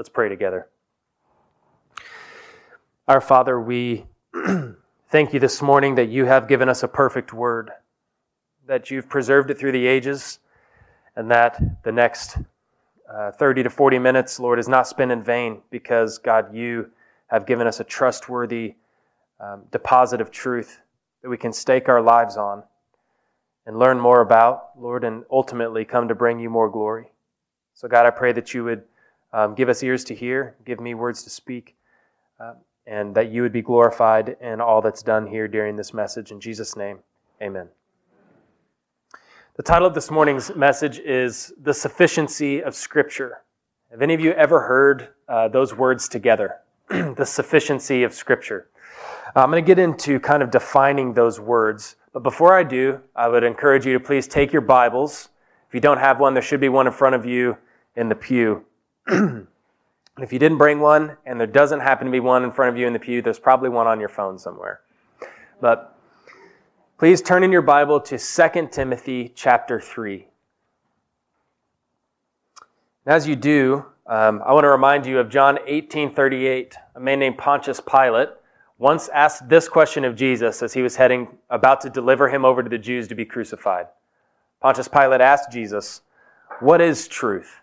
Let's pray together. Our Father, we thank you this morning that you have given us a perfect word, that you've preserved it through the ages, and that the next 30 to 40 minutes, Lord, is not spent in vain because, God, you have given us a trustworthy deposit of truth that we can stake our lives on and learn more about, Lord, and ultimately come to bring you more glory. So, God, I pray that you would give us ears to hear, give me words to speak, and that you would be glorified in all that's done here during this message. In Jesus' name, amen. The title of this morning's message is The Sufficiency of Scripture. Have any of you ever heard those words together? The sufficiency of Scripture. I'm going to get into kind of defining those words, but before I do, I would encourage you to please take your Bibles. If you don't have one, there should be one in front of you in the pew. If you didn't bring one, and there doesn't happen to be one in front of you in the pew, there's probably one on your phone somewhere. But please turn in your Bible to 2 Timothy chapter 3. And as you do, I want to remind you of John 18:38. A man named Pontius Pilate once asked this question of Jesus as he was about to deliver him over to the Jews to be crucified. Pontius Pilate asked Jesus, "What is truth?"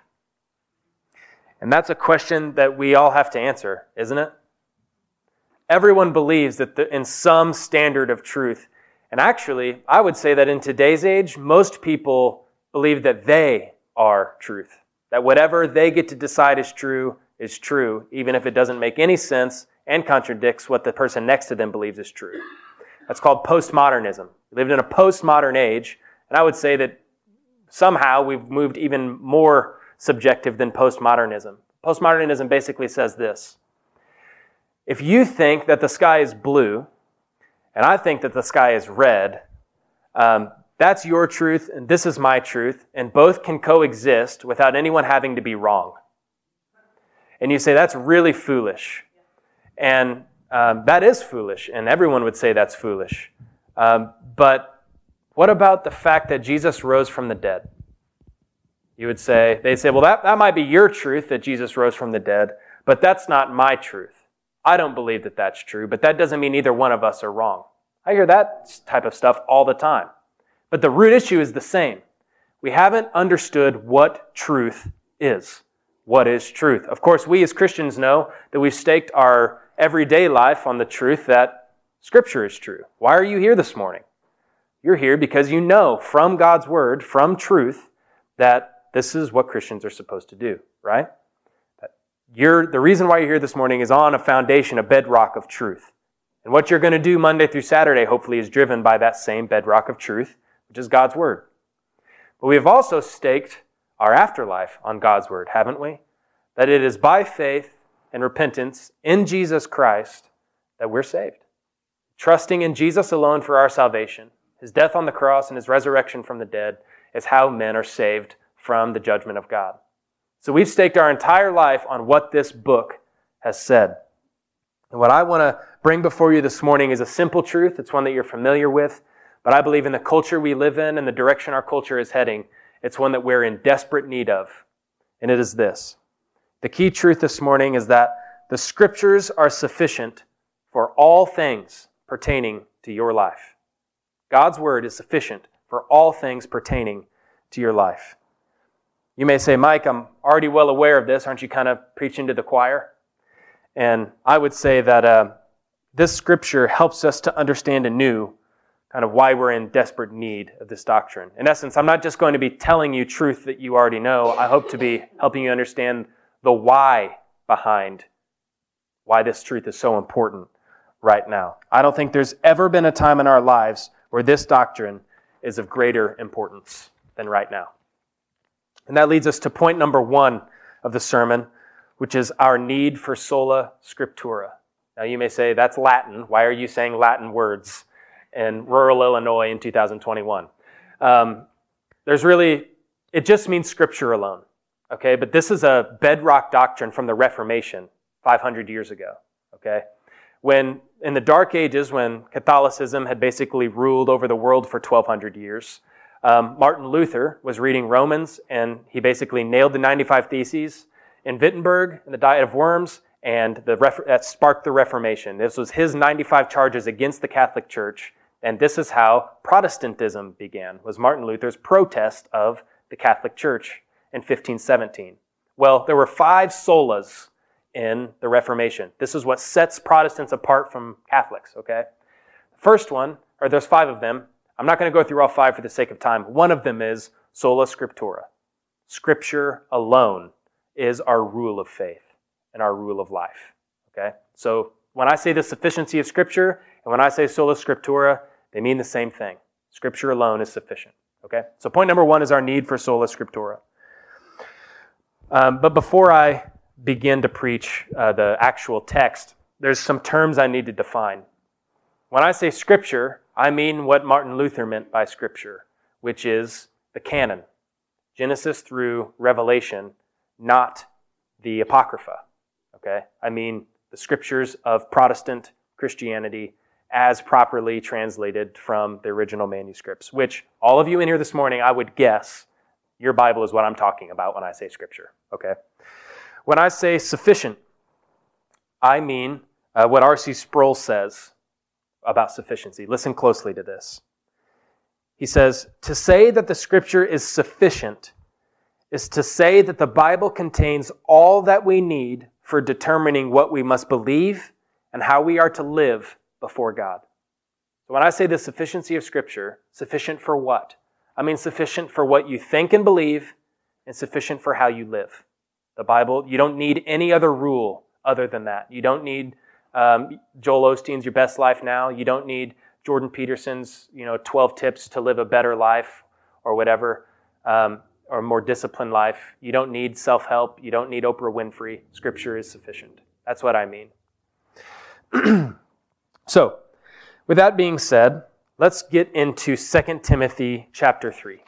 And that's a question that we all have to answer, isn't it? Everyone believes that in some standard of truth. And actually, I would say that in today's age, most people believe that they are truth. That whatever they get to decide is true, even if it doesn't make any sense and contradicts what the person next to them believes is true. That's called postmodernism. We lived in a postmodern age, and I would say that somehow we've moved even more subjective than postmodernism. Postmodernism basically says this: if you think that the sky is blue, and I think that the sky is red, that's your truth, and this is my truth, and both can coexist without anyone having to be wrong. And you say, that's really foolish. And that is foolish, and everyone would say that's foolish. But what about the fact that Jesus rose from the dead? They'd say, well, that might be your truth, that Jesus rose from the dead, but that's not my truth. I don't believe that that's true, but that doesn't mean either one of us are wrong. I hear that type of stuff all the time. But the root issue is the same. We haven't understood what truth is. What is truth? Of course, we as Christians know that we've staked our everyday life on the truth that Scripture is true. Why are you here this morning? You're here because you know from God's Word, from truth, that this is what Christians are supposed to do, right? The reason why you're here this morning is on a foundation, a bedrock of truth. And what you're going to do Monday through Saturday, hopefully, is driven by that same bedrock of truth, which is God's Word. But we have also staked our afterlife on God's Word, haven't we? That it is by faith and repentance in Jesus Christ that we're saved. Trusting in Jesus alone for our salvation, His death on the cross and His resurrection from the dead, is how men are saved from the judgment of God. So we've staked our entire life on what this book has said. And what I want to bring before you this morning is a simple truth. It's one that you're familiar with, but I believe in the culture we live in and the direction our culture is heading, it's one that we're in desperate need of. And it is this: the key truth this morning is that the Scriptures are sufficient for all things pertaining to your life. God's Word is sufficient for all things pertaining to your life. You may say, Mike, I'm already well aware of this. Aren't you kind of preaching to the choir? And I would say that this Scripture helps us to understand anew kind of why we're in desperate need of this doctrine. In essence, I'm not just going to be telling you truth that you already know. I hope to be helping you understand the why behind why this truth is so important right now. I don't think there's ever been a time in our lives where this doctrine is of greater importance than right now. And that leads us to point number 1 of the sermon, which is our need for sola scriptura. Now you may say, that's Latin. Why are you saying Latin words in rural Illinois in 2021? It just means Scripture alone. Okay, but this is a bedrock doctrine from the Reformation 500 years ago. Okay, when in the Dark Ages, when Catholicism had basically ruled over the world for 1,200 years, Martin Luther was reading Romans, and he basically nailed the 95 Theses, in Wittenberg and the Diet of Worms, and that sparked the Reformation. This was his 95 charges against the Catholic Church, and this is how Protestantism began, was Martin Luther's protest of the Catholic Church in 1517. Well, there were 5 solas in the Reformation. This is what sets Protestants apart from Catholics, okay? First one, or there's 5 of them. I'm not going to go through all 5 for the sake of time. One of them is sola scriptura. Scripture alone is our rule of faith and our rule of life, okay? So when I say the sufficiency of Scripture and when I say sola scriptura, they mean the same thing. Scripture alone is sufficient, okay? So point number 1 is our need for sola scriptura. But before I begin to preach the actual text, there's some terms I need to define. When I say Scripture, I mean what Martin Luther meant by Scripture, which is the canon, Genesis through Revelation, not the Apocrypha, okay? I mean the Scriptures of Protestant Christianity as properly translated from the original manuscripts, which all of you in here this morning, I would guess, your Bible is what I'm talking about when I say Scripture, okay? When I say sufficient, I mean what R.C. Sproul says about sufficiency. Listen closely to this. He says, to say that the Scripture is sufficient is to say that the Bible contains all that we need for determining what we must believe and how we are to live before God. So when I say the sufficiency of Scripture, sufficient for what? I mean sufficient for what you think and believe and sufficient for how you live. The Bible, you don't need any other rule other than that. You don't need Joel Osteen's Your Best Life Now. You don't need Jordan Peterson's 12 tips to live a better life or whatever, or more disciplined life. You don't need self-help. You don't need Oprah Winfrey. Scripture is sufficient. That's what I mean. So, with that being said, let's get into 2 Timothy chapter 3.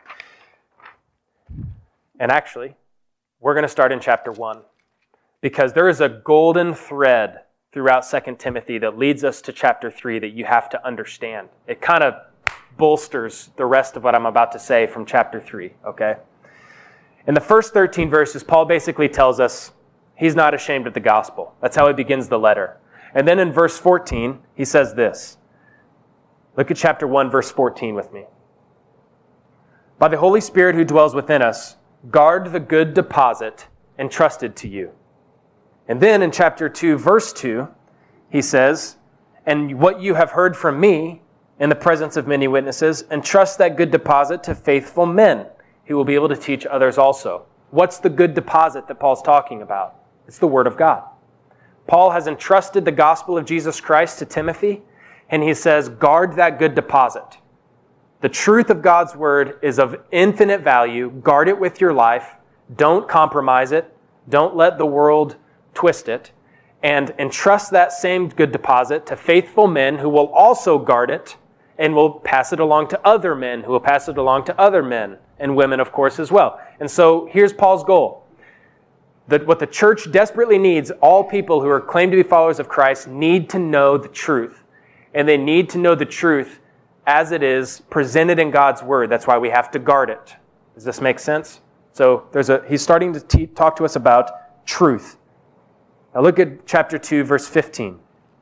And actually, we're going to start in chapter 1 because there is a golden thread throughout 2 Timothy that leads us to chapter 3 that you have to understand. It kind of bolsters the rest of what I'm about to say from chapter 3, okay? In the first 13 verses, Paul basically tells us he's not ashamed of the gospel. That's how he begins the letter. And then in verse 14, he says this. Look at chapter 1, verse 14 with me. By the Holy Spirit who dwells within us, guard the good deposit entrusted to you. And then in chapter 2, verse 2, he says, and what you have heard from me in the presence of many witnesses, entrust that good deposit to faithful men who will be able to teach others also. What's the good deposit that Paul's talking about? It's the Word of God. Paul has entrusted the gospel of Jesus Christ to Timothy, and he says, guard that good deposit. The truth of God's Word is of infinite value. Guard it with your life. Don't compromise it. Don't let the world twist it. And entrust that same good deposit to faithful men who will also guard it and will pass it along to other men who will pass it along to other men and women, of course, as well. And so here's Paul's goal. What the church desperately needs, all people who are claimed to be followers of Christ need to know the truth. And they need to know the truth as it is presented in God's Word. That's why we have to guard it. Does this make sense? So he's starting to talk to us about truth. Now look at chapter 2, verse 15.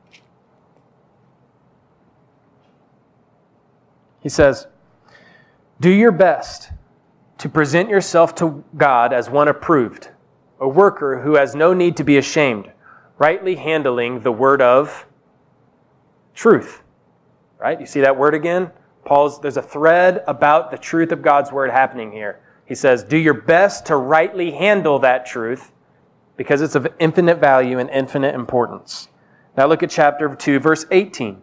He says, do your best to present yourself to God as one approved, a worker who has no need to be ashamed, rightly handling the word of truth. Right? You see that word again? There's a thread about the truth of God's Word happening here. He says, do your best to rightly handle that truth because it's of infinite value and infinite importance. Now look at chapter 2, verse 18.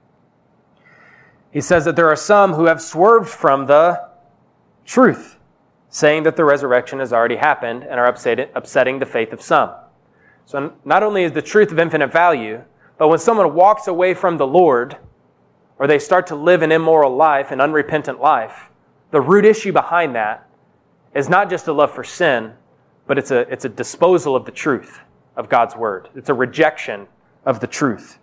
He says that there are some who have swerved from the truth, saying that the resurrection has already happened and are upsetting the faith of some. So not only is the truth of infinite value, but when someone walks away from the Lord, or they start to live an immoral life, an unrepentant life, the root issue behind that is not just a love for sin, but it's a disposal of the truth of God's Word. It's a rejection of the truth.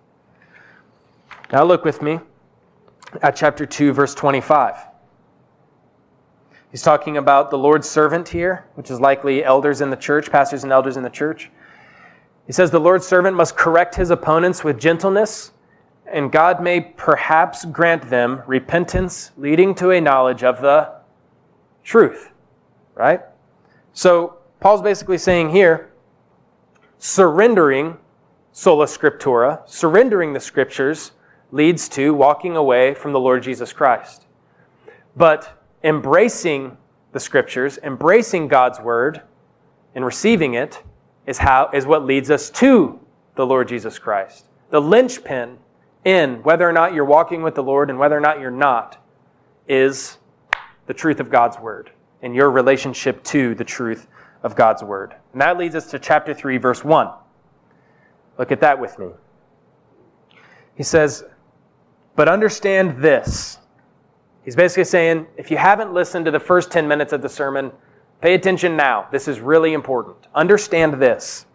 Now look with me at chapter 2, verse 25. He's talking about the Lord's servant here, which is likely elders in the church, pastors and elders in the church. He says the Lord's servant must correct his opponents with gentleness, and God may perhaps grant them repentance leading to a knowledge of the truth. Right? So Paul's basically saying here, surrendering sola scriptura, surrendering the scriptures, leads to walking away from the Lord Jesus Christ. But embracing the scriptures, embracing God's word, and receiving it is what leads us to the Lord Jesus Christ. The linchpin in whether or not you're walking with the Lord and whether or not you're not is the truth of God's word and your relationship to the truth of God's word. And that leads us to chapter 3, verse 1. Look at that with me. He says, but understand this. He's basically saying, if you haven't listened to the first 10 minutes of the sermon, pay attention now. This is really important. Understand this.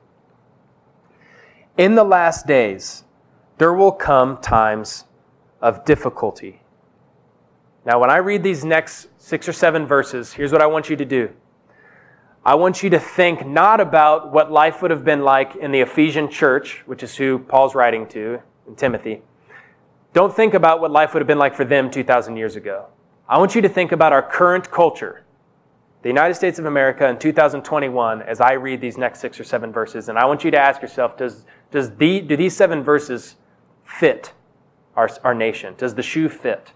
In the last days, there will come times of difficulty. Now, when I read these next 6 or 7 verses, here's what I want you to do. I want you to think not about what life would have been like in the Ephesian church, which is who Paul's writing to, in Timothy. Don't think about what life would have been like for them 2,000 years ago. I want you to think about our current culture, the United States of America in 2021, as I read these next 6 or 7 verses. And I want you to ask yourself, do these 7 verses fit our nation? Does the shoe fit?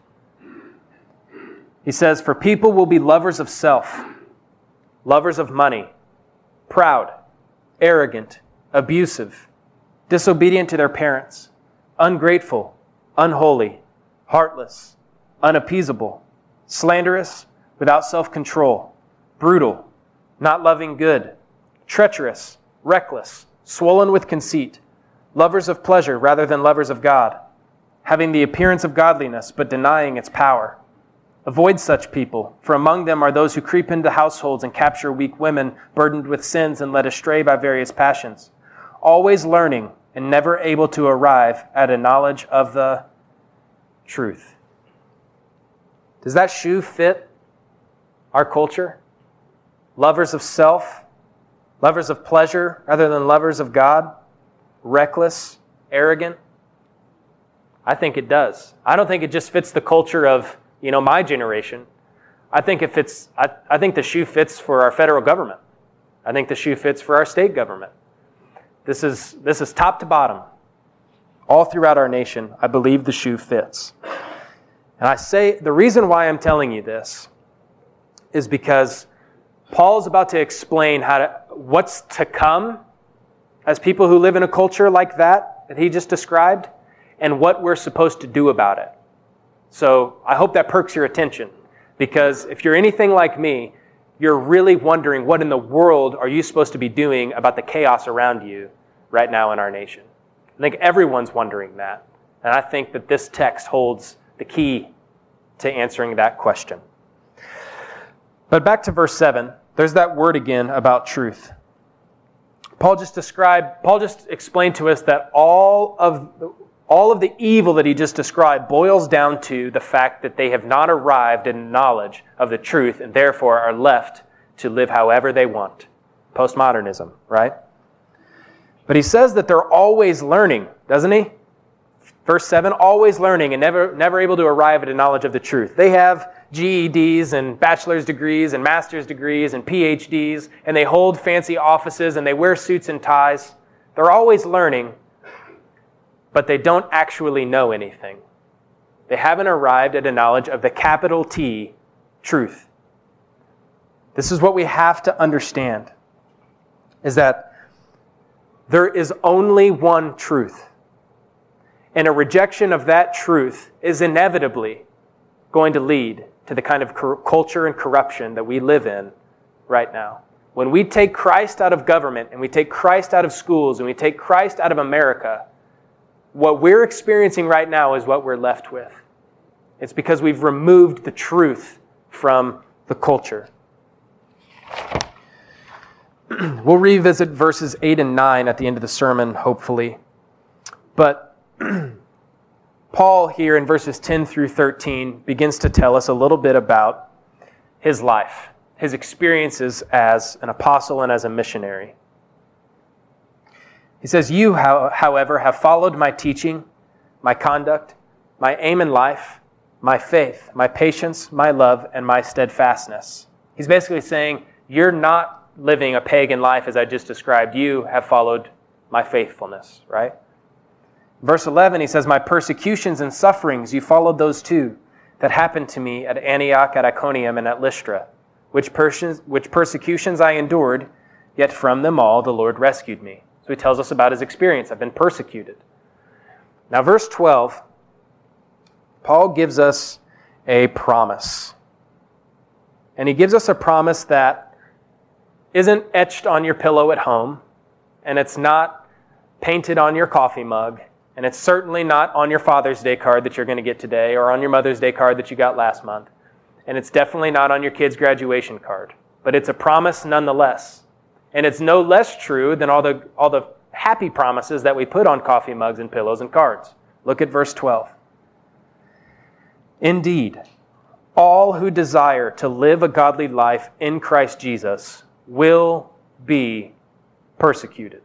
He says, for people will be lovers of self, lovers of money, proud, arrogant, abusive, disobedient to their parents, ungrateful, unholy, heartless, unappeasable, slanderous, without self-control, brutal, not loving good, treacherous, reckless, swollen with conceit, lovers of pleasure rather than lovers of God, having the appearance of godliness but denying its power. Avoid such people, for among them are those who creep into households and capture weak women burdened with sins and led astray by various passions, always learning and never able to arrive at a knowledge of the truth. Does that shoe fit our culture? Lovers of self, lovers of pleasure rather than lovers of God, reckless, arrogant? I think it does. I don't think it just fits the culture of my generation. I think it fits. I think the shoe fits for our federal government. I think the shoe fits for our state government. This is top to bottom. All throughout our nation, I believe the shoe fits. And I say the reason why I'm telling you this is because Paul's about to explain what's to come as people who live in a culture like that he just described, and what we're supposed to do about it. So I hope that perks your attention, because if you're anything like me, you're really wondering what in the world are you supposed to be doing about the chaos around you right now in our nation. I think everyone's wondering that, and I think that this text holds the key to answering that question. But back to verse 7, there's that word again about truth. Paul just explained to us that all of the evil that he just described boils down to the fact that they have not arrived in knowledge of the truth and therefore are left to live however they want. Postmodernism, right? But he says that they're always learning, doesn't he? Verse 7, always learning and never able to arrive at a knowledge of the truth. They have GEDs and bachelor's degrees and master's degrees and PhDs, and they hold fancy offices and they wear suits and ties. They're always learning, but they don't actually know anything. They haven't arrived at a knowledge of the capital T, truth. This is what we have to understand, is that there is only one truth. And a rejection of that truth is inevitably going to lead to the kind of culture and corruption that we live in right now. When we take Christ out of government, and we take Christ out of schools, and we take Christ out of America, what we're experiencing right now is what we're left with. It's because we've removed the truth from the culture. We'll revisit verses 8 and 9 at the end of the sermon, hopefully. But Paul here in verses 10 through 13 begins to tell us a little bit about his life, his experiences as an apostle and as a missionary. He says, "You, however, have followed my teaching, my conduct, my aim in life, my faith, my patience, my love, and my steadfastness." He's basically saying, you're not living a pagan life as I just described. You have followed my faithfulness, right? Verse 11, he says, "My persecutions and sufferings, you followed those too, that happened to me at Antioch, at Iconium, and at Lystra, which persecutions I endured, yet from them all the Lord rescued me." So he tells us about his experience. I've been persecuted. Now, verse 12, Paul gives us a promise. And he gives us a promise that isn't etched on your pillow at home, and it's not painted on your coffee mug, and it's certainly not on your Father's Day card that you're going to get today, or on your Mother's Day card that you got last month. And it's definitely not on your kid's graduation card. But it's a promise nonetheless. And it's no less true than all the happy promises that we put on coffee mugs and pillows and cards. Look at verse 12. "Indeed, all who desire to live a godly life in Christ Jesus will be persecuted."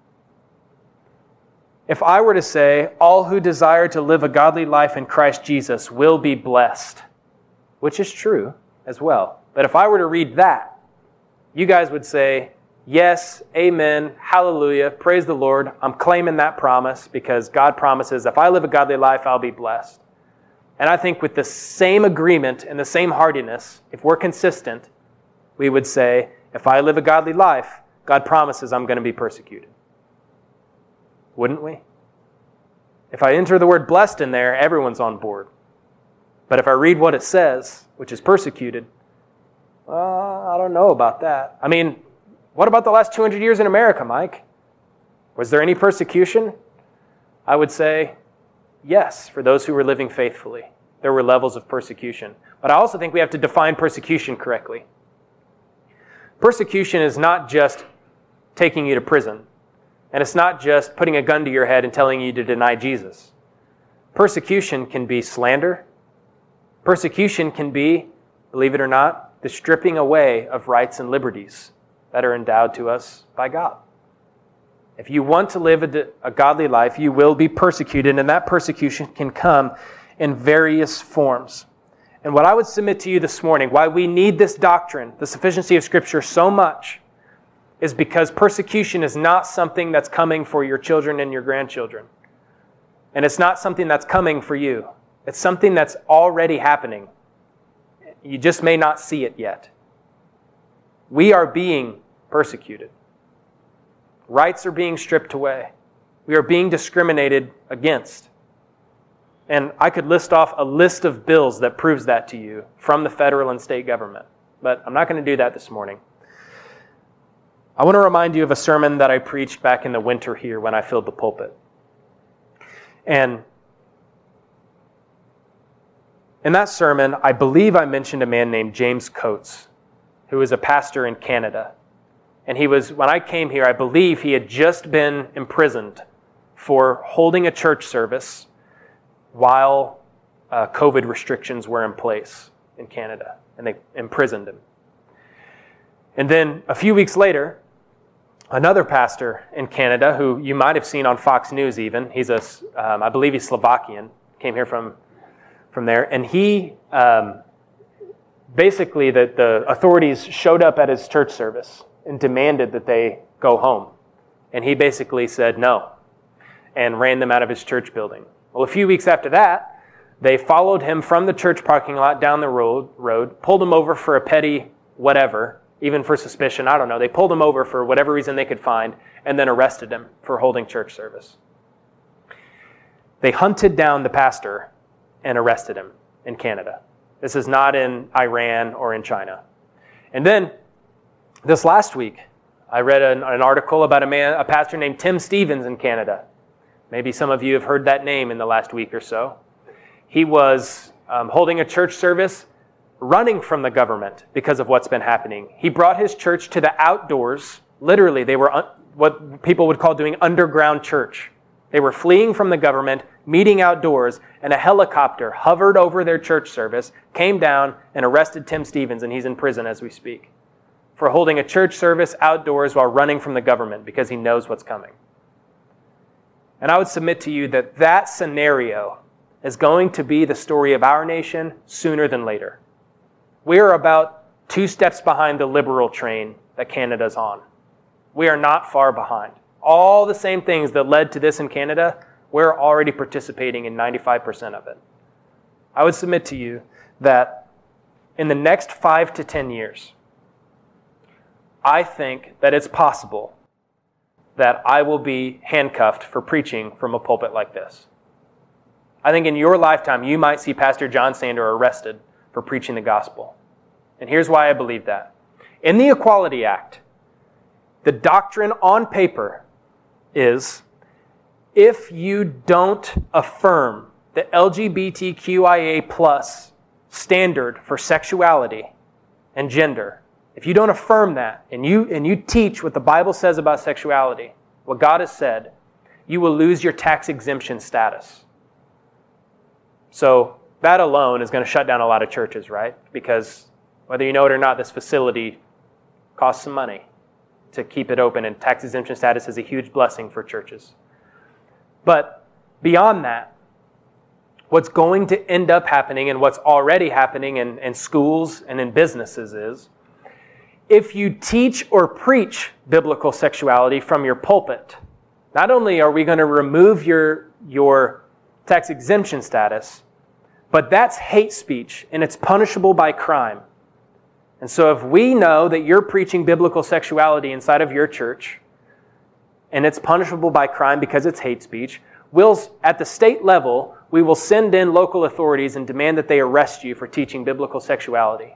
If I were to say, all who desire to live a godly life in Christ Jesus will be blessed, which is true as well. But if I were to read that, you guys would say, yes, amen, hallelujah, praise the Lord. I'm claiming that promise because God promises if I live a godly life, I'll be blessed. And I think with the same agreement and the same heartiness, if we're consistent, we would say, if I live a godly life, God promises I'm going to be persecuted. Wouldn't we? If I enter the word blessed in there, everyone's on board. But if I read what it says, which is persecuted, I don't know about that. I mean, what about the last 200 years in America, Mike? Was there any persecution? I would say, yes, for those who were living faithfully. There were levels of persecution. But I also think we have to define persecution correctly. Persecution is not just taking you to prison. And it's not just putting a gun to your head and telling you to deny Jesus. Persecution can be slander. Persecution can be, believe it or not, the stripping away of rights and liberties that are endowed to us by God. If you want to live a godly life, you will be persecuted, and that persecution can come in various forms. And what I would submit to you this morning, why we need this doctrine, the sufficiency of Scripture, so much, is because persecution is not something that's coming for your children and your grandchildren. And it's not something that's coming for you. It's something that's already happening. You just may not see it yet. We are being persecuted. Rights are being stripped away. We are being discriminated against. And I could list off a list of bills that proves that to you from the federal and state government. But I'm not going to do that this morning. I want to remind you of a sermon that I preached back in the winter here when I filled the pulpit. And in that sermon, I believe I mentioned a man named James Coates, who was a pastor in Canada. And when I came here, I believe he had just been imprisoned for holding a church service while COVID restrictions were in place in Canada. And they imprisoned him. And then a few weeks later, another pastor in Canada, who you might have seen on Fox News even, I believe he's Slovakian, came here from there, and he, basically the authorities showed up at his church service and demanded that they go home. And he basically said no, and ran them out of his church building. Well, a few weeks after that, they followed him from the church parking lot down the road, pulled him over for a petty whatever, even for suspicion, I don't know. They pulled him over for whatever reason they could find and then arrested him for holding church service. They hunted down the pastor and arrested him in Canada. This is not in Iran or in China. And then this last week, I read an article about a pastor named Tim Stevens in Canada. Maybe some of you have heard that name in the last week or so. He was holding a church service, running from the government because of what's been happening. He brought his church to the outdoors. Literally, they were what people would call doing underground church. They were fleeing from the government meeting outdoors, and a helicopter hovered over their church service, came down, and arrested Tim Stevens, and he's in prison as we speak, for holding a church service outdoors while running from the government because he knows what's coming. And I would submit to you that that scenario is going to be the story of our nation sooner than later. We are about 2 steps behind the liberal train that Canada's on. We are not far behind. All the same things that led to this in Canada, we're already participating in 95% of it. I would submit to you that in the next 5 to 10 years, I think that it's possible that I will be handcuffed for preaching from a pulpit like this. I think in your lifetime, you might see Pastor John Sander arrested for preaching the gospel. And here's why I believe that. In the Equality Act, the doctrine on paper is if you don't affirm the LGBTQIA plus standard for sexuality and gender, if you don't affirm that and you teach what the Bible says about sexuality, what God has said, you will lose your tax exemption status. So that alone is going to shut down a lot of churches, right? Because whether you know it or not, this facility costs some money to keep it open, and tax exemption status is a huge blessing for churches. But beyond that, what's going to end up happening and what's already happening in schools and in businesses is, if you teach or preach biblical sexuality from your pulpit, not only are we going to remove your tax exemption status, but that's hate speech, and it's punishable by crime. And so if we know that you're preaching biblical sexuality inside of your church, and it's punishable by crime because it's hate speech, at the state level, we will send in local authorities and demand that they arrest you for teaching biblical sexuality.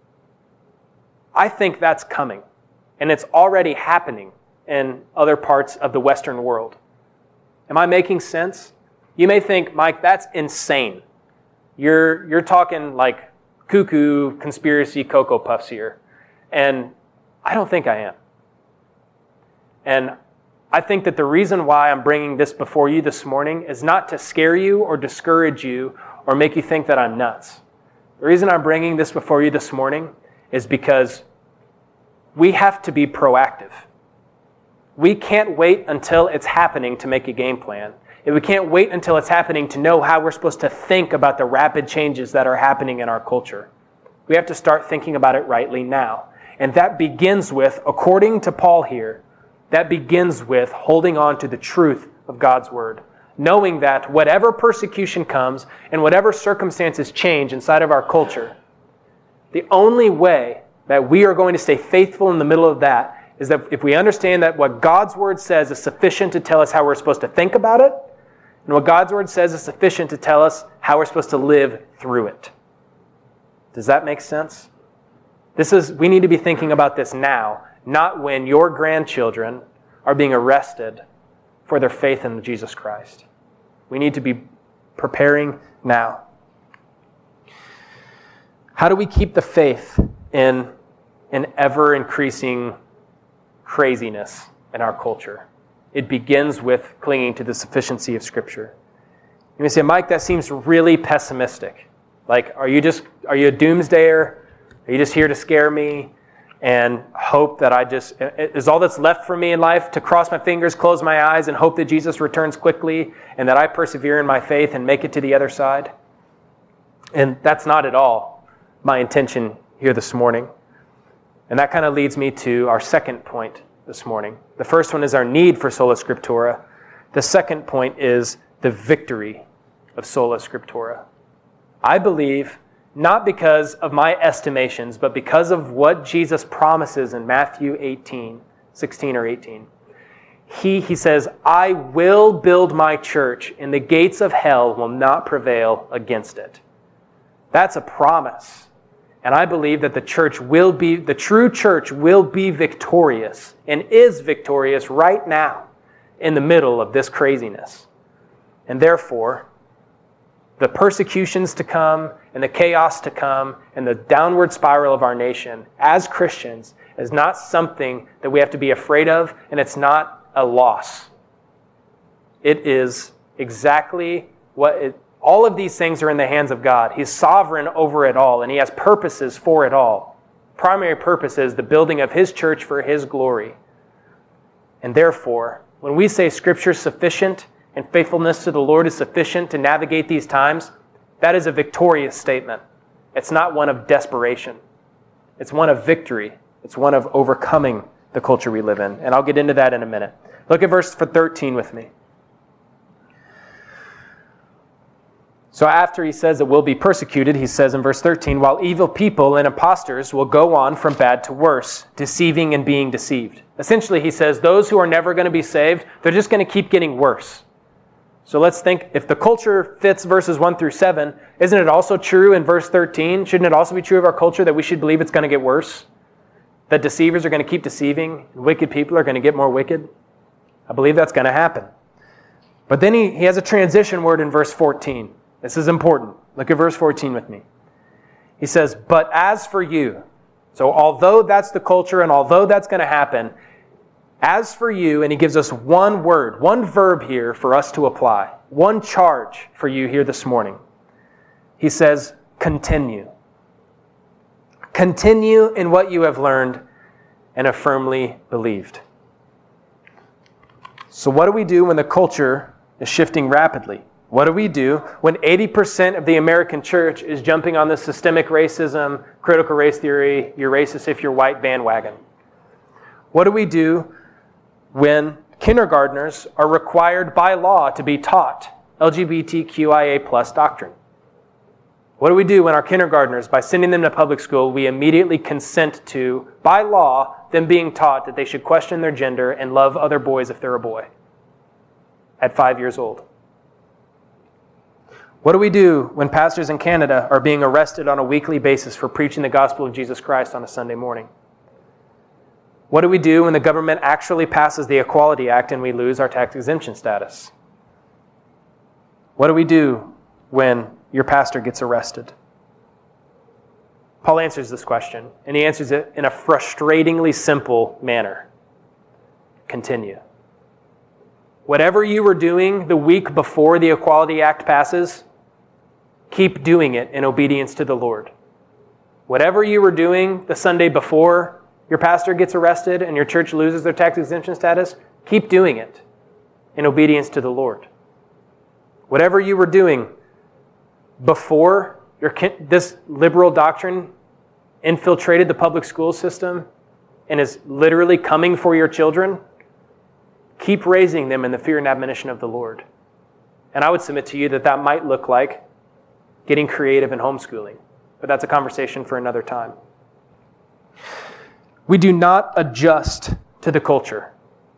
I think that's coming, and it's already happening in other parts of the Western world. Am I making sense? You may think, Mike, that's insane. You're talking like cuckoo conspiracy Cocoa Puffs here. And I don't think I am. And I think that the reason why I'm bringing this before you this morning is not to scare you or discourage you or make you think that I'm nuts. The reason I'm bringing this before you this morning is because we have to be proactive. We can't wait until it's happening to make a game plan. And we can't wait until it's happening to know how we're supposed to think about the rapid changes that are happening in our culture. We have to start thinking about it rightly now. And that begins with, according to Paul here, that begins with holding on to the truth of God's Word. Knowing that whatever persecution comes and whatever circumstances change inside of our culture, the only way that we are going to stay faithful in the middle of that is that if we understand that what God's Word says is sufficient to tell us how we're supposed to think about it, and what God's Word says is sufficient to tell us how we're supposed to live through it. Does that make sense? We need to be thinking about this now, not when your grandchildren are being arrested for their faith in Jesus Christ. We need to be preparing now. How do we keep the faith in an ever-increasing craziness in our culture? It begins with clinging to the sufficiency of Scripture. You may say, Mike, that seems really pessimistic. Like, are you a doomsdayer? Are you just here to scare me and hope that is all that's left for me in life to cross my fingers, close my eyes, and hope that Jesus returns quickly and that I persevere in my faith and make it to the other side? And that's not at all my intention here this morning. And that kind of leads me to our second point this morning. The first one is our need for sola scriptura. The second point is the victory of sola scriptura. I believe, not because of my estimations, but because of what Jesus promises in Matthew 16 or 18. He says, I will build my church, and the gates of hell will not prevail against it. That's a promise. And I believe that the true church will be victorious and is victorious right now in the middle of this craziness. And therefore, the persecutions to come and the chaos to come and the downward spiral of our nation as Christians is not something that we have to be afraid of, and it's not a loss. It is exactly All of these things are in the hands of God. He's sovereign over it all, and He has purposes for it all. Primary purpose is the building of His church for His glory. And therefore, when we say Scripture is sufficient and faithfulness to the Lord is sufficient to navigate these times, that is a victorious statement. It's not one of desperation. It's one of victory. It's one of overcoming the culture we live in. And I'll get into that in a minute. Look at verse 13 with me. So after he says that we'll be persecuted, he says in verse 13, while evil people and impostors will go on from bad to worse, deceiving and being deceived. Essentially, he says those who are never going to be saved, they're just going to keep getting worse. So let's think, if the culture fits verses 1 through 7, isn't it also true in verse 13? Shouldn't it also be true of our culture that we should believe it's going to get worse? That deceivers are going to keep deceiving, and wicked people are going to get more wicked? I believe that's going to happen. But then he has a transition word in verse 14. This is important. Look at verse 14 with me. He says, but as for you, so although that's the culture and although that's going to happen, as for you, and he gives us one word, one verb here for us to apply, one charge for you here this morning. He says, continue. Continue in what you have learned and have firmly believed. So what do we do when the culture is shifting rapidly? What do we do when 80% of the American church is jumping on the systemic racism, critical race theory, you're racist if you're white bandwagon? What do we do when kindergartners are required by law to be taught LGBTQIA plus doctrine? What do we do when our kindergartners, by sending them to public school, we immediately consent to, by law, them being taught that they should question their gender and love other boys if they're a boy at 5 years old? What do we do when pastors in Canada are being arrested on a weekly basis for preaching the gospel of Jesus Christ on a Sunday morning? What do we do when the government actually passes the Equality Act and we lose our tax exemption status? What do we do when your pastor gets arrested? Paul answers this question, and he answers it in a frustratingly simple manner. Continue. Whatever you were doing the week before the Equality Act passes, keep doing it in obedience to the Lord. Whatever you were doing the Sunday before your pastor gets arrested and your church loses their tax exemption status, keep doing it in obedience to the Lord. Whatever you were doing before this liberal doctrine infiltrated the public school system and is literally coming for your children, keep raising them in the fear and admonition of the Lord. And I would submit to you that that might look like getting creative in homeschooling. But that's a conversation for another time. We do not adjust to the culture.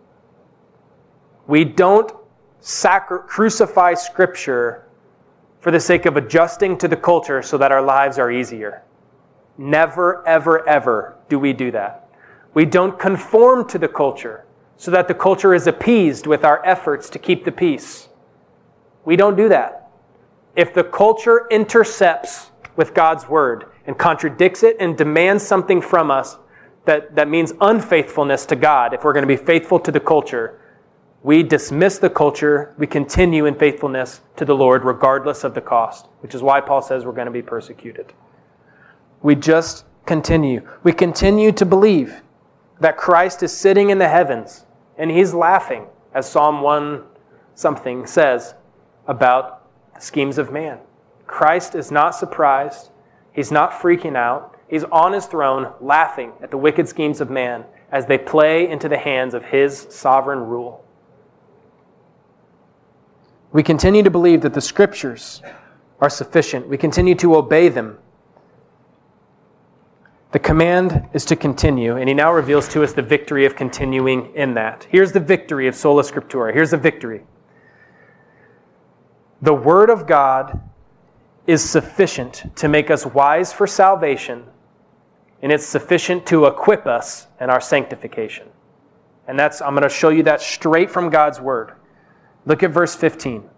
We don't crucify Scripture for the sake of adjusting to the culture so that our lives are easier. Never, ever, ever do we do that. We don't conform to the culture so that the culture is appeased with our efforts to keep the peace. We don't do that. If the culture intercepts with God's word and contradicts it and demands something from us that means unfaithfulness to God, if we're going to be faithful to the culture, we dismiss the culture, we continue in faithfulness to the Lord regardless of the cost, which is why Paul says we're going to be persecuted. We just continue. We continue to believe that Christ is sitting in the heavens and He's laughing, as Psalm 1 something says about the schemes of man. Christ is not surprised. He's not freaking out. He's on His throne laughing at the wicked schemes of man as they play into the hands of His sovereign rule. We continue to believe that the Scriptures are sufficient. We continue to obey them. The command is to continue, and he now reveals to us the victory of continuing in that. Here's the victory of sola scriptura. Here's the victory. The Word of God is sufficient to make us wise for salvation, and it's sufficient to equip us in our sanctification. And I'm going to show you that straight from God's Word. Look at verse 15.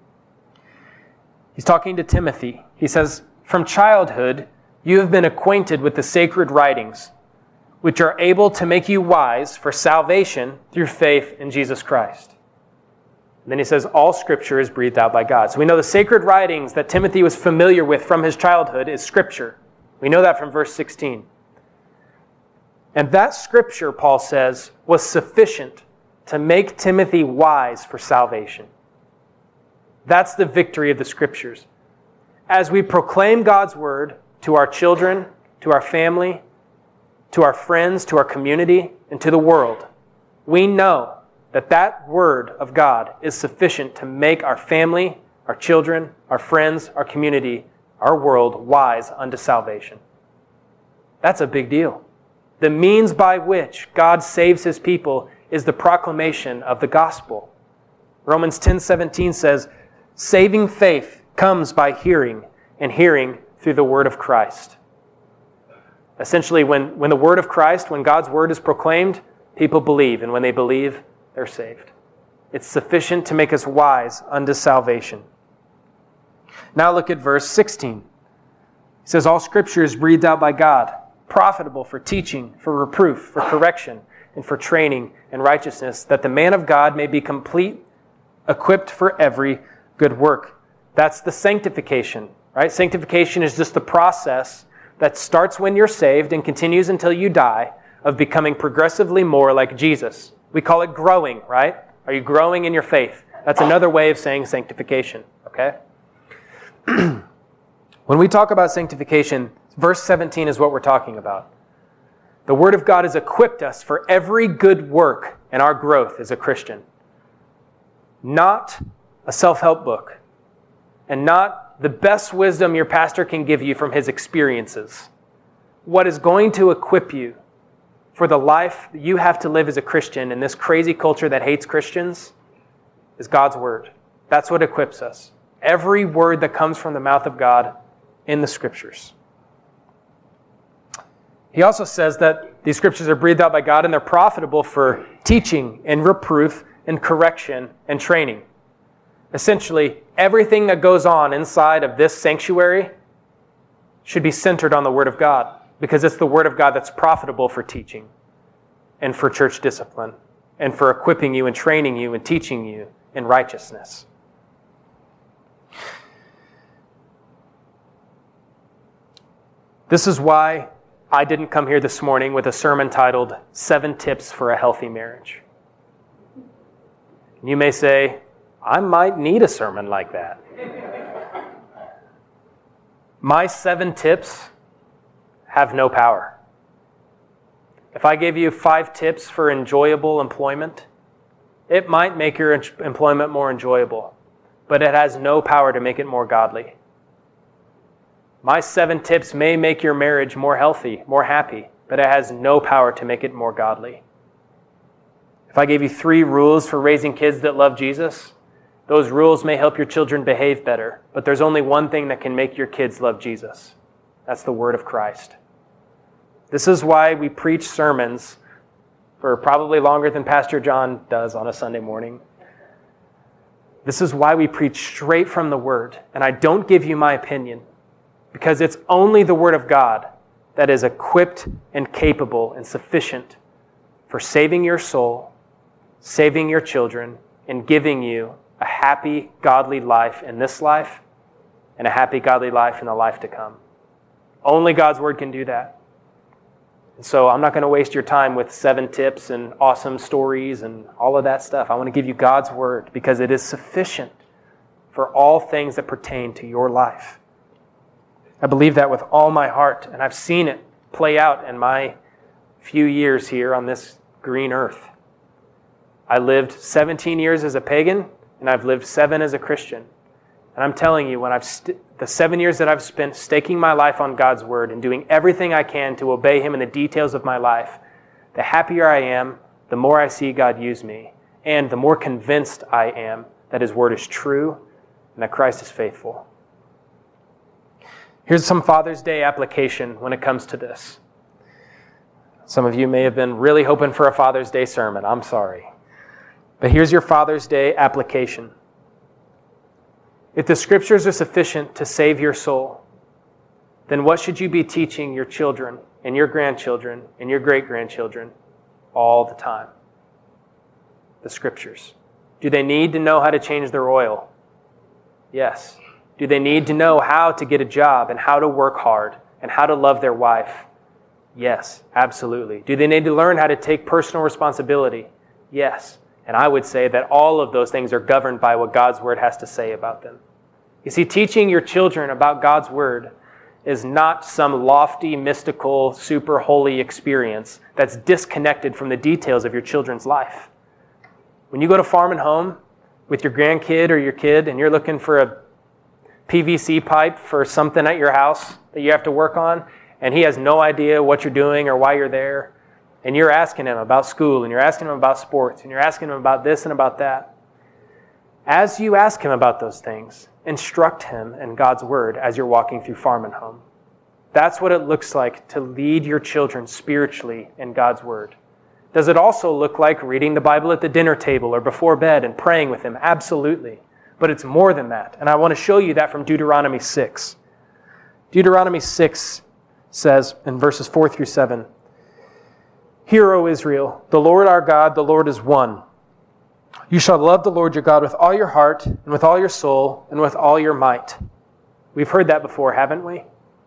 He's talking to Timothy. He says, "From childhood you have been acquainted with the sacred writings, which are able to make you wise for salvation through faith in Jesus Christ." And then he says, all Scripture is breathed out by God. So we know the sacred writings that Timothy was familiar with from his childhood is Scripture. We know that from verse 16. And that Scripture, Paul says, was sufficient to make Timothy wise for salvation. That's the victory of the Scriptures. As we proclaim God's word to our children, to our family, to our friends, to our community, and to the world, we know that that word of God is sufficient to make our family, our children, our friends, our community, our world wise unto salvation. That's a big deal. The means by which God saves his people is the proclamation of the gospel. Romans 10:17 says, saving faith comes by hearing, and hearing through the word of Christ. Essentially, when the word of Christ, when God's word is proclaimed, people believe, and when they believe, they're saved. It's sufficient to make us wise unto salvation. Now look at verse 16. It says, all Scripture is breathed out by God, profitable for teaching, for reproof, for correction, and for training in righteousness, that the man of God may be complete, equipped for every good work. That's the sanctification, right? Sanctification is just the process that starts when you're saved and continues until you die of becoming progressively more like Jesus. We call it growing, right? Are you growing in your faith? That's another way of saying sanctification, okay? When we talk about sanctification, verse 17 is what we're talking about. The Word of God has equipped us for every good work in our growth as a Christian. Not a self-help book, and not the best wisdom your pastor can give you from his experiences. What is going to equip you for the life that you have to live as a Christian in this crazy culture that hates Christians is God's Word. That's what equips us. Every word that comes from the mouth of God in the Scriptures. He also says that these Scriptures are breathed out by God and they're profitable for teaching and reproof and correction and training. Essentially, everything that goes on inside of this sanctuary should be centered on the Word of God, because it's the Word of God that's profitable for teaching and for church discipline and for equipping you and training you and teaching you in righteousness. This is why I didn't come here this morning with a sermon titled 7 Tips for a Healthy Marriage. You may say, I might need a sermon like that. My 7 tips have no power. If I gave you 5 tips for enjoyable employment, it might make your employment more enjoyable, but it has no power to make it more godly. My 7 tips may make your marriage more healthy, more happy, but it has no power to make it more godly. If I gave you 3 rules for raising kids that love Jesus, those rules may help your children behave better, but there's only one thing that can make your kids love Jesus. That's the Word of Christ. This is why we preach sermons for probably longer than Pastor John does on a Sunday morning. This is why we preach straight from the Word, and I don't give you my opinion, because it's only the Word of God that is equipped and capable and sufficient for saving your soul, saving your children, and giving you a happy, godly life in this life and a happy, godly life in the life to come. Only God's Word can do that. And so I'm not going to waste your time with 7 tips and awesome stories and all of that stuff. I want to give you God's Word because it is sufficient for all things that pertain to your life. I believe that with all my heart, and I've seen it play out in my few years here on this green earth. I lived 17 years as a pagan, and I've lived 7 as a Christian. And I'm telling you, when the 7 years that I've spent staking my life on God's Word and doing everything I can to obey Him in the details of my life, the happier I am, the more I see God use me, and the more convinced I am that His Word is true and that Christ is faithful. Here's some Father's Day application when it comes to this. Some of you may have been really hoping for a Father's Day sermon. I'm sorry. But here's your Father's Day application. If the Scriptures are sufficient to save your soul, then what should you be teaching your children and your grandchildren and your great-grandchildren all the time? The Scriptures. Do they need to know how to change their oil? Yes. Do they need to know how to get a job and how to work hard and how to love their wife? Yes, absolutely. Do they need to learn how to take personal responsibility? Yes. And I would say that all of those things are governed by what God's Word has to say about them. You see, teaching your children about God's Word is not some lofty, mystical, super holy experience that's disconnected from the details of your children's life. When you go to Farm and Home with your grandkid or your kid and you're looking for a PVC pipe for something at your house that you have to work on, and he has no idea what you're doing or why you're there, and you're asking him about school, and you're asking him about sports, and you're asking him about this and about that, as you ask him about those things, instruct him in God's Word as you're walking through Farm and Home. That's what it looks like to lead your children spiritually in God's Word. Does it also look like reading the Bible at the dinner table or before bed and praying with him? Absolutely. But it's more than that. And I want to show you that from Deuteronomy 6. Deuteronomy 6 says in verses 4 through 7, "Hear, O Israel, the Lord our God, the Lord is one. You shall love the Lord your God with all your heart and with all your soul and with all your might." We've heard that before, haven't we?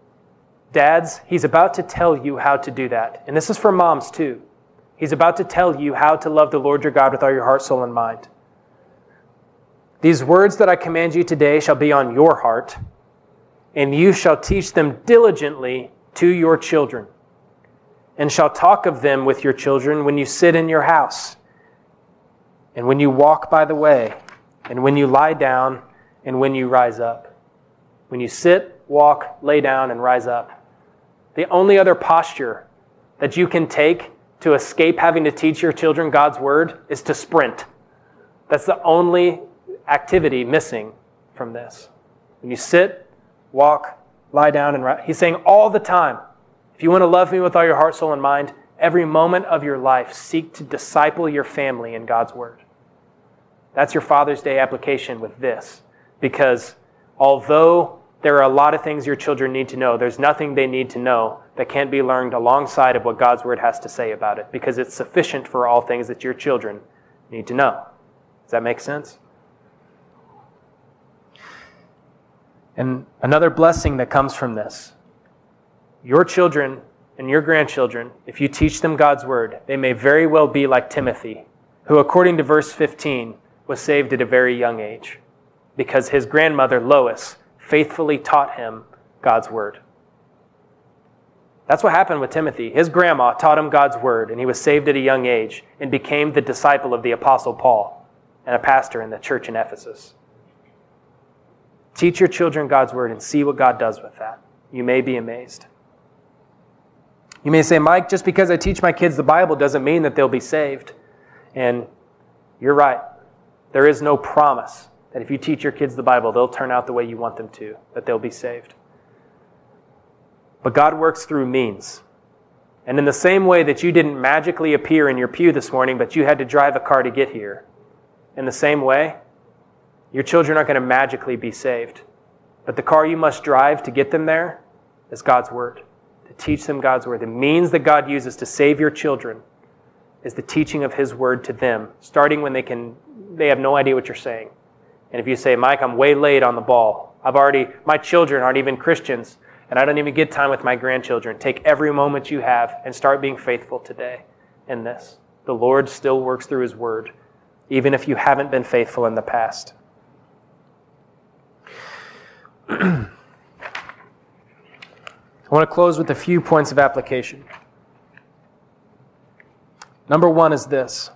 Dads, he's about to tell you how to do that. And this is for moms too. He's about to tell you how to love the Lord your God with all your heart, soul, and mind. "These words that I command you today shall be on your heart, and you shall teach them diligently to your children, and shall talk of them with your children when you sit in your house, and when you walk by the way, and when you lie down, and when you rise up." When you sit, walk, lay down, and rise up. The only other posture that you can take to escape having to teach your children God's Word is to sprint. That's the only activity missing from this. When you sit, walk, lie down, and rise. He's saying all the time, if you want to love me with all your heart, soul, and mind, every moment of your life, seek to disciple your family in God's Word. That's your Father's Day application with this. Because although there are a lot of things your children need to know, there's nothing they need to know that can't be learned alongside of what God's Word has to say about it, because it's sufficient for all things that your children need to know. Does that make sense? And another blessing that comes from this, your children and your grandchildren, if you teach them God's Word, they may very well be like Timothy, who, according to verse 15, was saved at a very young age, because his grandmother, Lois, faithfully taught him God's Word. That's what happened with Timothy. His grandma taught him God's Word, and he was saved at a young age and became the disciple of the Apostle Paul and a pastor in the church in Ephesus. Teach your children God's Word and see what God does with that. You may be amazed. You may say, "Mike, just because I teach my kids the Bible doesn't mean that they'll be saved." And you're right. There is no promise that if you teach your kids the Bible, they'll turn out the way you want them to, that they'll be saved. But God works through means. And in the same way that you didn't magically appear in your pew this morning, but you had to drive a car to get here, in the same way, your children aren't going to magically be saved. But the car you must drive to get them there is God's Word, to teach them God's Word. The means that God uses to save your children is the teaching of His Word to them, starting when they have no idea what you're saying. And if you say, "Mike, I'm way late on the ball. My children aren't even Christians, and I don't even get time with my grandchildren," take every moment you have and start being faithful today in this. The Lord still works through His Word, even if you haven't been faithful in the past. I want to close with a few points of application. Number one is this.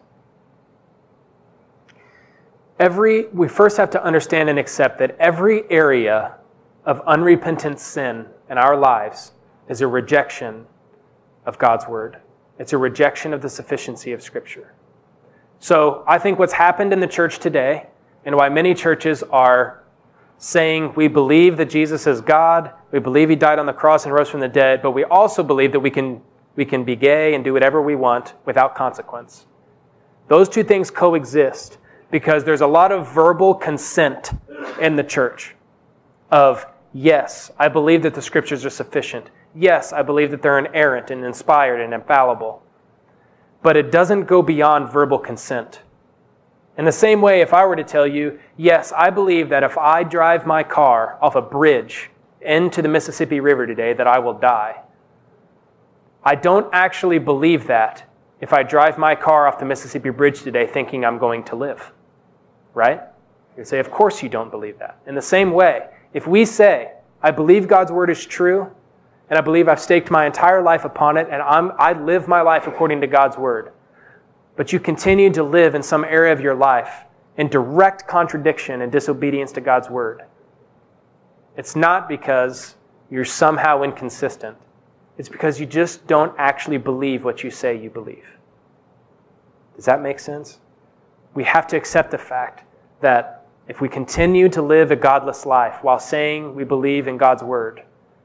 We first have to understand and accept that every area of unrepentant sin in our lives is a rejection of God's Word. It's a rejection of the sufficiency of Scripture. So I think what's happened in the church today, and why many churches are saying we believe that Jesus is God, we believe He died on the cross and rose from the dead, but we also believe that we can be gay and do whatever we want without consequence. Those two things coexist because there's a lot of verbal consent in the church of, yes, I believe that the Scriptures are sufficient. Yes, I believe that they're inerrant and inspired and infallible. But it doesn't go beyond verbal consent. In the same way, if I were to tell you, yes, I believe that if I drive my car off a bridge into the Mississippi River today, that I will die. I don't actually believe that if I drive my car off the Mississippi Bridge today thinking I'm going to live. Right? You say, of course you don't believe that. In the same way, if we say, I believe God's word is true, and I believe I've staked my entire life upon it, and I live my life according to God's word, but you continue to live in some area of your life in direct contradiction and disobedience to God's word, it's not because you're somehow inconsistent. It's because you just don't actually believe what you say you believe. Does that make sense? We have to accept the fact that if we continue to live a godless life while saying we believe in God's word,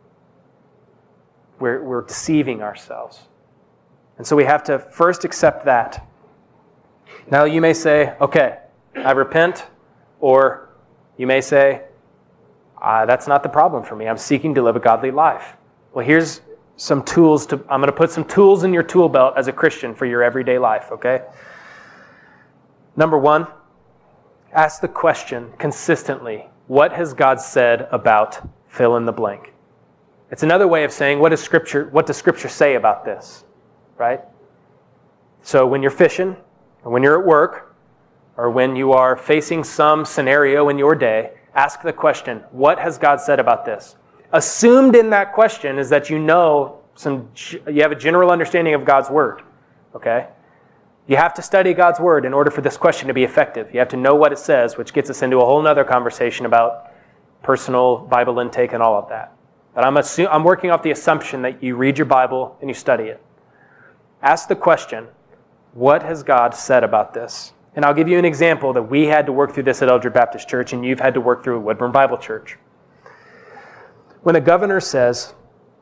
we're deceiving ourselves. And so we have to first accept that. Now you may say, okay, I repent, or you may say, that's not the problem for me. I'm seeking to live a godly life. Well, here's some tools. I'm going to put some tools in your tool belt as a Christian for your everyday life, okay? Number one, ask the question consistently, what has God said about fill in the blank? It's another way of saying, what does Scripture say about this, right? So when you're fishing, or when you're at work, or when you are facing some scenario in your day, ask the question, what has God said about this? Assumed in that question is that you have a general understanding of God's word, okay? You have to study God's word in order for this question to be effective. You have to know what it says, which gets us into a whole other conversation about personal Bible intake and all of that. But I'm working off the assumption that you read your Bible and you study it. Ask the question, what has God said about this? And I'll give you an example that we had to work through this at Eldred Baptist Church, and you've had to work through at Woodburn Bible Church. When a governor says,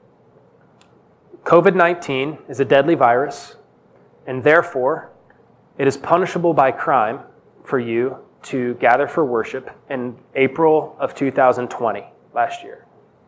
COVID-19 is a deadly virus, and therefore it is punishable by crime for you to gather for worship in April of 2020, last year.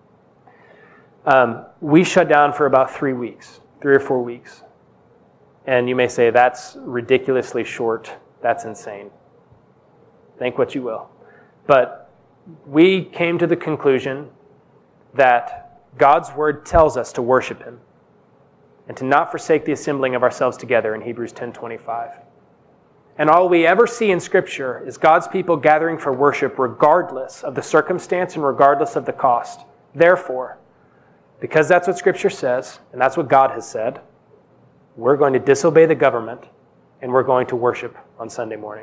We shut down for about 3 or 4 weeks. And you may say, that's ridiculously short. That's insane. Think what you will. But we came to the conclusion that God's word tells us to worship him and to not forsake the assembling of ourselves together in Hebrews 10:25. And all we ever see in Scripture is God's people gathering for worship regardless of the circumstance and regardless of the cost. Therefore, because that's what Scripture says, and that's what God has said, we're going to disobey the government and we're going to worship on Sunday morning.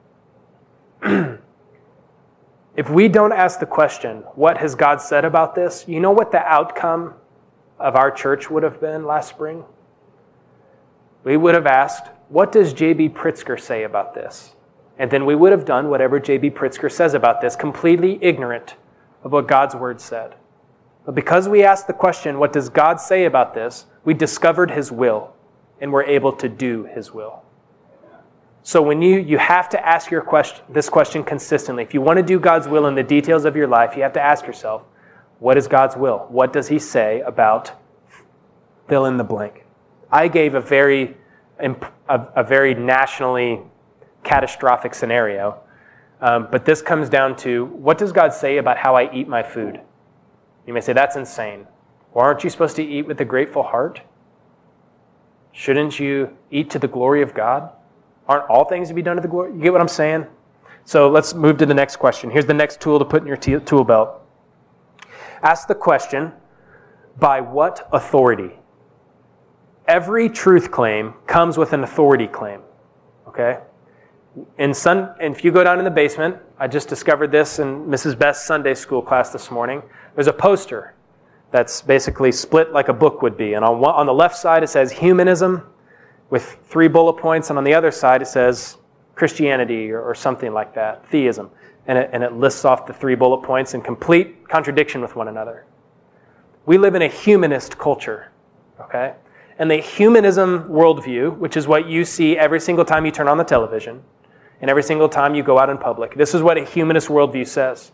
If we don't ask the question, what has God said about this? You know what the outcome of our church would have been last spring? We would have asked, what does J.B. Pritzker say about this? And then we would have done whatever J.B. Pritzker says about this, completely ignorant of what God's word said. But because we asked the question, what does God say about this? We discovered his will and were able to do his will. So when you have to ask this question consistently. If you want to do God's will in the details of your life, you have to ask yourself, what is God's will? What does he say about fill in the blank? I gave a very nationally catastrophic scenario, but this comes down to, what does God say about how I eat my food? You may say, that's insane. Well, aren't you supposed to eat with a grateful heart? Shouldn't you eat to the glory of God? Aren't all things to be done to the glory? You get what I'm saying? So let's move to the next question. Here's the next tool to put in your tool belt. Ask the question, by what authority? Every truth claim comes with an authority claim. Okay? And if you go down in the basement, I just discovered this in Mrs. Best's Sunday school class this morning. There's a poster that's basically split like a book would be. And on the left side, it says humanism with 3 bullet points. And on the other side, it says Christianity or something like that, theism. And it lists off the 3 bullet points in complete contradiction with one another. We live in a humanist culture, okay? And the humanism worldview, which is what you see every single time you turn on the television and every single time you go out in public, this is what a humanist worldview says.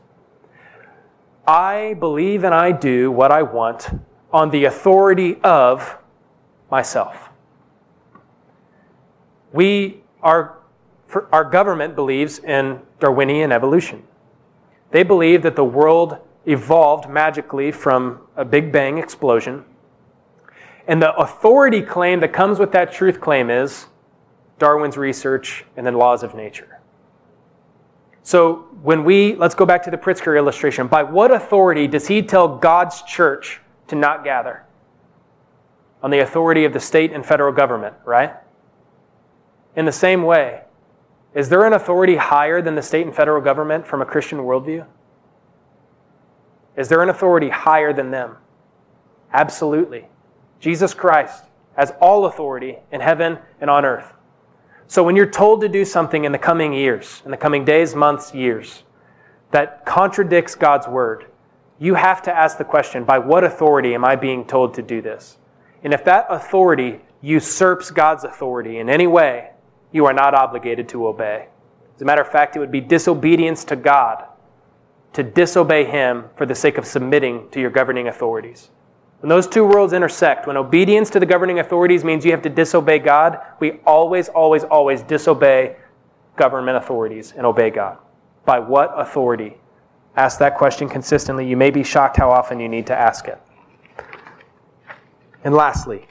I believe and I do what I want on the authority of myself. For our government believes in Darwinian evolution. They believe that the world evolved magically from a Big Bang explosion. And the authority claim that comes with that truth claim is Darwin's research and then laws of nature. So let's go back to the Pritzker illustration. By what authority does he tell God's church to not gather? On the authority of the state and federal government, right? In the same way, is there an authority higher than the state and federal government from a Christian worldview? Is there an authority higher than them? Absolutely. Jesus Christ has all authority in heaven and on earth. So when you're told to do something in the coming years, in the coming days, months, years, that contradicts God's word, you have to ask the question, by what authority am I being told to do this? And if that authority usurps God's authority in any way, you are not obligated to obey. As a matter of fact, it would be disobedience to God to disobey Him for the sake of submitting to your governing authorities. When those two worlds intersect, when obedience to the governing authorities means you have to disobey God, we always, always, always disobey government authorities and obey God. By what authority? Ask that question consistently. You may be shocked how often you need to ask it. And lastly,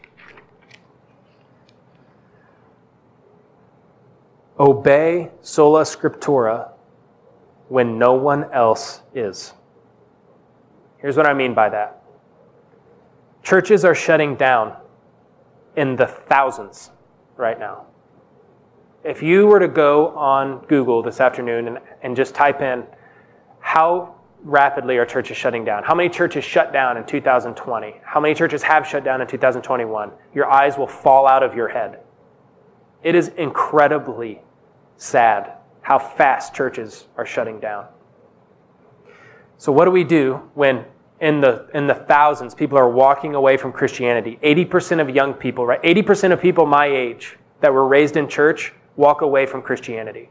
obey sola scriptura when no one else is. Here's what I mean by that. Churches are shutting down in the thousands right now. If you were to go on Google this afternoon and just type in, how rapidly are churches shutting down? How many churches shut down in 2020? How many churches have shut down in 2021? Your eyes will fall out of your head. It is incredibly sad how fast churches are shutting down. So what do we do when in the thousands people are walking away from Christianity? 80% of young people, right? 80% of people my age that were raised in church walk away from Christianity.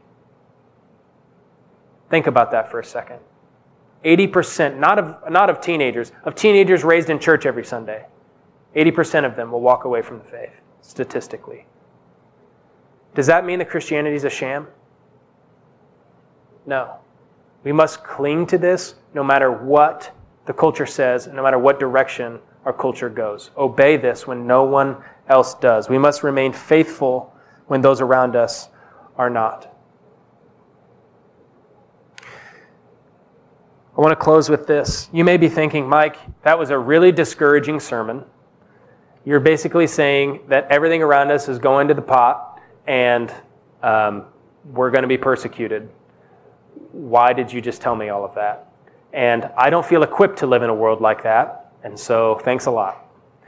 Think about that for a second. 80%, not of teenagers raised in church every Sunday. 80% of them will walk away from the faith, statistically. Does that mean that Christianity is a sham? No. We must cling to this no matter what the culture says, and no matter what direction our culture goes. Obey this when no one else does. We must remain faithful when those around us are not. I want to close with this. You may be thinking, Mike, that was a really discouraging sermon. You're basically saying that everything around us is going to the pot and we're going to be persecuted. Why did you just tell me all of that? And I don't feel equipped to live in a world like that, and so thanks a lot.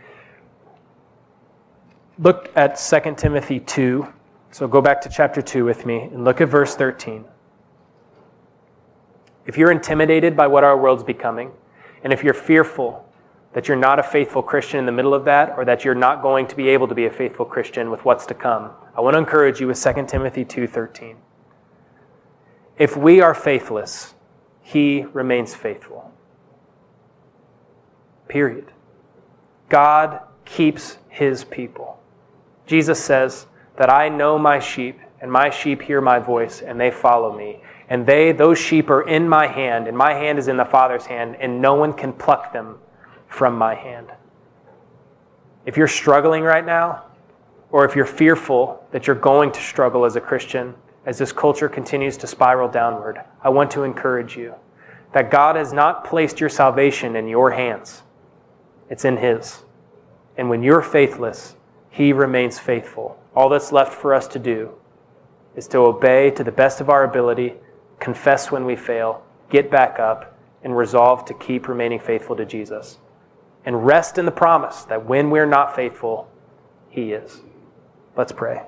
Look at 2 Timothy 2. So go back to chapter 2 with me and look at verse 13. If you're intimidated by what our world's becoming, and if you're fearful that you're not a faithful Christian in the middle of that, or that you're not going to be able to be a faithful Christian with what's to come, I want to encourage you with 2 Timothy 2:13. If we are faithless, He remains faithful. Period. God keeps His people. Jesus says that I know my sheep, and my sheep hear my voice, and they follow me. And those sheep are in my hand, and my hand is in the Father's hand, and no one can pluck them from my hand. If you're struggling right now, or if you're fearful that you're going to struggle as a Christian, as this culture continues to spiral downward, I want to encourage you that God has not placed your salvation in your hands. It's in His. And when you're faithless, He remains faithful. All that's left for us to do is to obey to the best of our ability, confess when we fail, get back up, and resolve to keep remaining faithful to Jesus. And rest in the promise that when we're not faithful, He is. Let's pray.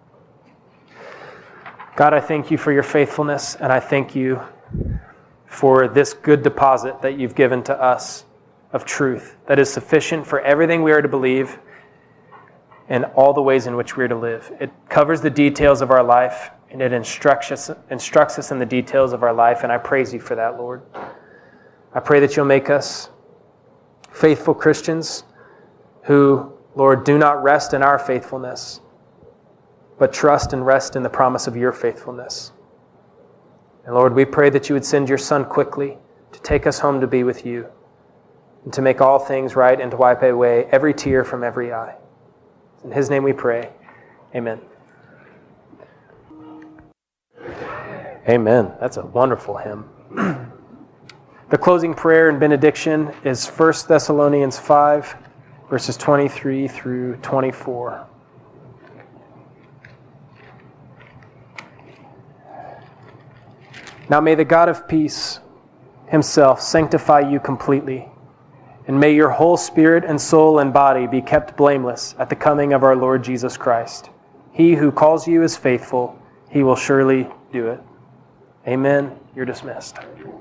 God, I thank You for Your faithfulness, and I thank You for this good deposit that You've given to us of truth that is sufficient for everything we are to believe and all the ways in which we are to live. It covers the details of our life, and it instructs us in the details of our life, and I praise You for that, Lord. I pray that You'll make us faithful Christians who, Lord, do not rest in our faithfulness, but trust and rest in the promise of your faithfulness. And Lord, we pray that you would send your Son quickly to take us home to be with you and to make all things right and to wipe away every tear from every eye. In his name we pray. Amen. Amen. That's a wonderful hymn. The closing prayer and benediction is 1 Thessalonians 5, verses 23 through 24. Now may the God of peace himself sanctify you completely, and may your whole spirit and soul and body be kept blameless at the coming of our Lord Jesus Christ. He who calls you is faithful. He will surely do it. Amen. You're dismissed.